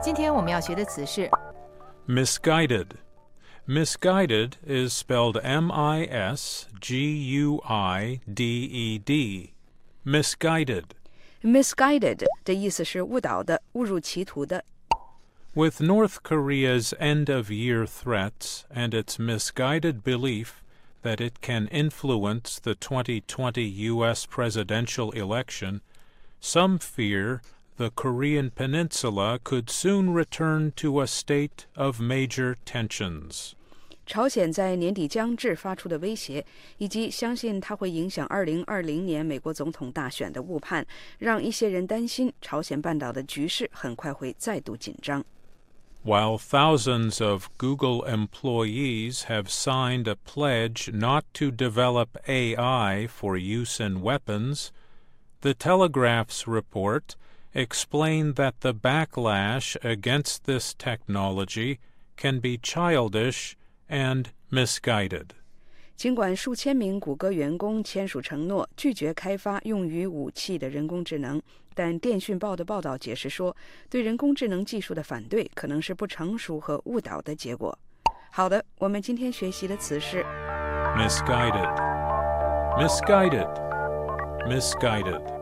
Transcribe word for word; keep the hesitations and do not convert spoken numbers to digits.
今天我们要学的词是 misguided. Misguided is spelled M I S G U I D E D. Misguided. Misguided 的意思是误导的、误入歧途的。 With North Korea's end-of-year threats and its misguided belief that it can influence the twenty twenty U S presidential election, some fear the Korean peninsula could soon return to a state of major tensions. 朝鲜在年底将至发出的威胁，以及相信它会影响二零二零年美国总统大选的误判，让一些人担心朝鲜半岛的局势很快会再度紧张。 While thousands of Google employees have signed a pledge not to develop A I for use in weapons, the Telegraph's report explained that the backlash against this technology can be childish and misguided. 尽管数千名谷歌员工签署承诺，拒绝开发用于武器的人工智能，但电讯报的报道解释说，对人工智能技术的反对可能是不成熟和误导的结果。好的，我们今天学习的词是 misguided, misguided, misguided.